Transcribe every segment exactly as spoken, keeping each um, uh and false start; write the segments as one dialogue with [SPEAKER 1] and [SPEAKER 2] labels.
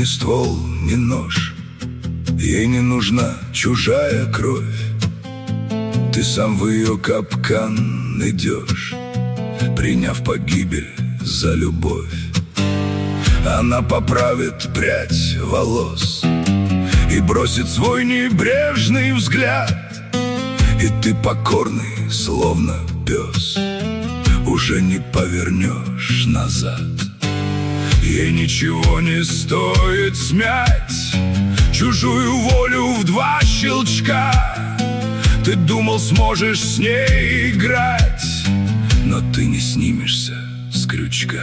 [SPEAKER 1] ствол, ни нож. Ей не нужна чужая кровь. Ты сам в ее капкан идешь, приняв погибель за любовь. Она поправит прядь волос и бросит свой небрежный взгляд. И ты покорный, словно пес, уже не повернешь назад. Ей ничего не стоит смять чужую волю в два щелчка. Ты думал, сможешь с ней играть, но ты не снимешься с крючка.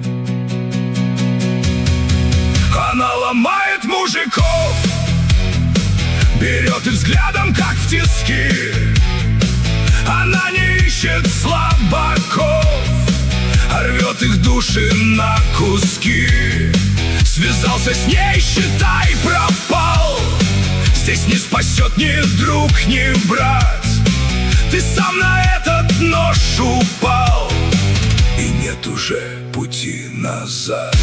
[SPEAKER 1] Она ломает мужиков, берет и взглядом, как в тиски. Она не ищет слабаков, а рвет их души на куски. Связался с ней, считай, пропал. Здесь не спасет ни друг, ни брат. Ты сам на этот нож упал, и нет уже пути назад.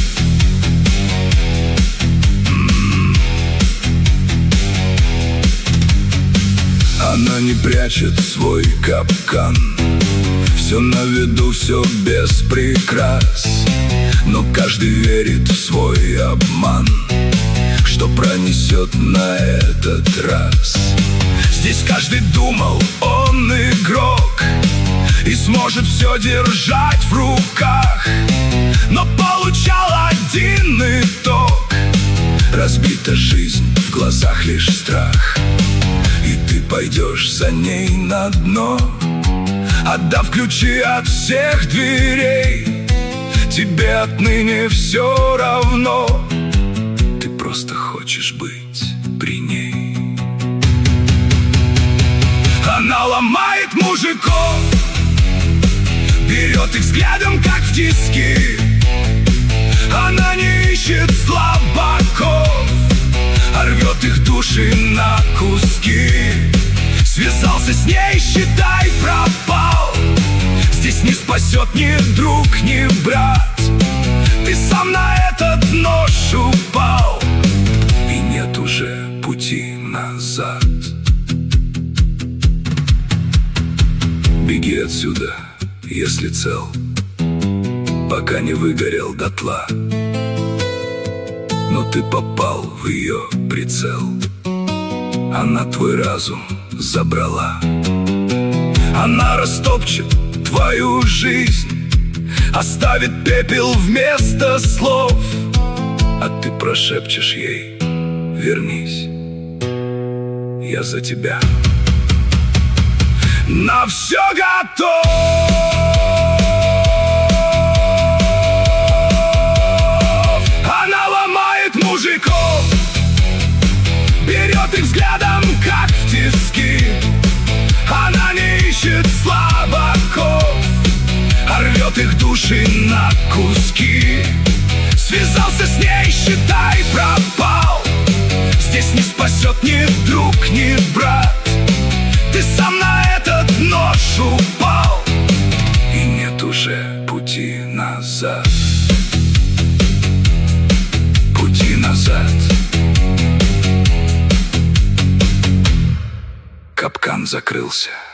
[SPEAKER 1] Она не прячет свой капкан, все на виду, все без прикрас. Но каждый верит в свой обман, что пронесет на этот раз. Здесь каждый думал, он игрок и сможет все держать в руках, но получал один итог: разбита жизнь, в глазах лишь страх. И ты пойдешь за ней на дно, отдав ключи от всех дверей. Тебе отныне все равно, ты просто хочешь быть при ней. Она ломает мужиков, берет их взглядом, как в тиски. Она не ищет слабаков, а рвет их души на куски. Связался с ней, считай, пропал. Здесь не спасет ни друг, ни брат. Ты сам на этот нож упал, и нет уже пути назад. Беги отсюда, если цел, пока не выгорел дотла. Но ты попал в ее прицел, она твой разум забрала. Она растопчет твою жизнь, оставит пепел вместо слов, а ты прошепчешь ей: вернись, я за тебя на все готов. Мужиков берет их взглядом, как в тиски. Она не ищет слабаков, а рвет их души на куски. Связался с ней, считай, пропал. Здесь не спасет ни друг, ни брат. Ты сам на этот нож упал, и нет уже пути назад. Назад. Капкан закрылся.